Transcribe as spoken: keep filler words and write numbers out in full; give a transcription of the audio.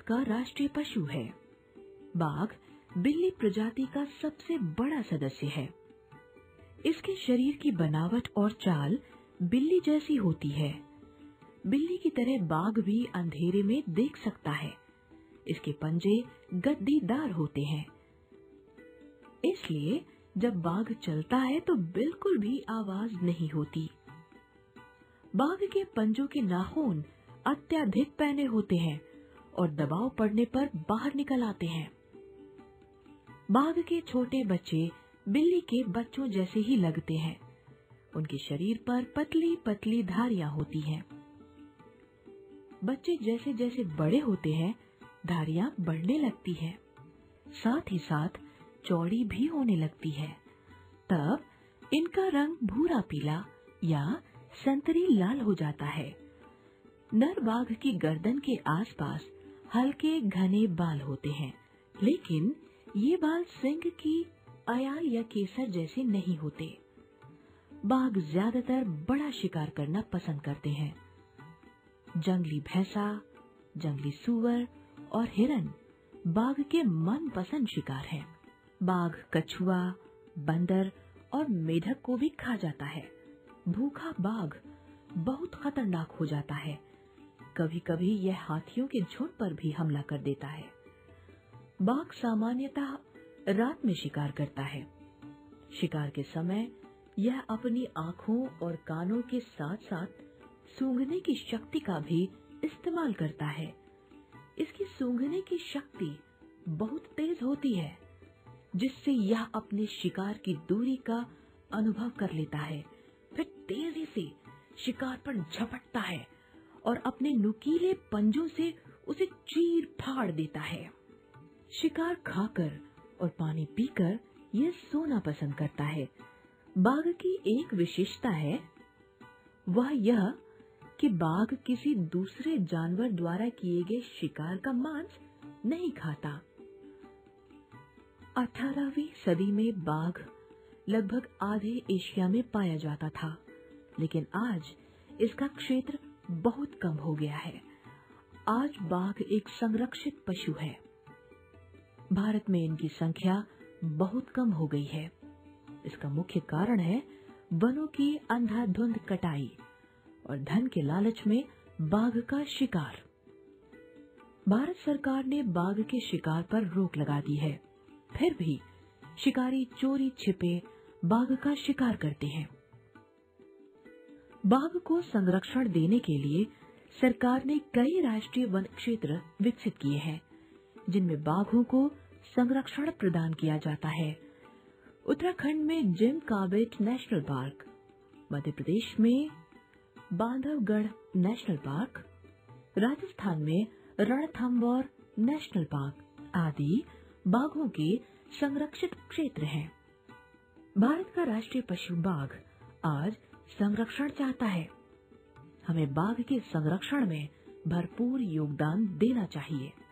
का राष्ट्रीय पशु है। बाघ बिल्ली प्रजाति का सबसे बड़ा सदस्य है। इसके शरीर की बनावट और चाल बिल्ली जैसी होती है। बिल्ली की तरह बाघ भी अंधेरे में देख सकता है। इसके पंजे गद्दीदार होते हैं, इसलिए जब बाघ चलता है तो बिल्कुल भी आवाज नहीं होती। बाघ के पंजों के नाखून अत्यधिक पैने होते हैं और दबाव पड़ने पर बाहर निकल आते हैं। बाघ के छोटे बच्चे बिल्ली के बच्चों जैसे ही लगते हैं। उनके शरीर पर पतली पतली धारियां होती हैं। बच्चे जैसे जैसे बड़े होते हैं, धारियां बढ़ने लगती हैं, साथ ही साथ चौड़ी भी होने लगती है। तब इनका रंग भूरा पीला या संतरी लाल हो जाता है। नर बाघ की गर्दन के आसपास हल्के घने बाल होते हैं, लेकिन ये बाल सिंह की अयाल या केसर जैसे नहीं होते। बाघ ज्यादातर बड़ा शिकार करना पसंद करते हैं। जंगली भैंसा, जंगली सूअर और हिरन बाघ के मनपसंद शिकार हैं। बाघ कछुआ, बंदर और मेढक को भी खा जाता है। भूखा बाघ बहुत खतरनाक हो जाता है। कभी कभी यह हाथियों के झुंड पर भी हमला कर देता है। बाघ सामान्यतः रात में शिकार करता है। शिकार के समय यह अपनी आँखों और कानों के साथ साथ सूंघने की शक्ति का भी इस्तेमाल करता है। इसकी सूंघने की शक्ति बहुत तेज होती है, जिससे यह अपने शिकार की दूरी का अनुभव कर लेता है, फिर तेजी से शिकार पर झपटता है और अपने नुकीले पंजों से उसे चीर फाड़ देता है। शिकार खाकर और पानी पीकर यह सोना पसंद करता है। बाघ की एक विशेषता है, वह यह कि बाघ किसी दूसरे जानवर द्वारा किए गए शिकार का मांस नहीं खाता। अठारहवीं सदी में बाघ लगभग आधे एशिया में पाया जाता था, लेकिन आज इसका क्षेत्र बहुत कम हो गया है। आज बाघ एक संरक्षित पशु है। भारत में इनकी संख्या बहुत कम हो गई है। इसका मुख्य कारण है वनों की अंधाधुंध कटाई और धन के लालच में बाघ का शिकार। भारत सरकार ने बाघ के शिकार पर रोक लगा दी है, फिर भी शिकारी चोरी छिपे बाघ का शिकार करते हैं। बाघ को संरक्षण देने के लिए सरकार ने कई राष्ट्रीय वन क्षेत्र विकसित किए हैं, जिनमें बाघों को संरक्षण प्रदान किया जाता है। उत्तराखंड में Jim Corbett national park, Madhya Pradesh में बांधवगढ़ नेशनल पार्क, राजस्थान में रणथंभौर नेशनल पार्क आदि बाघों के संरक्षित क्षेत्र हैं। भारत का राष्ट्रीय पशु बाघ आज संरक्षण चाहता है। हमें बाघ के संरक्षण में भरपूर योगदान देना चाहिए।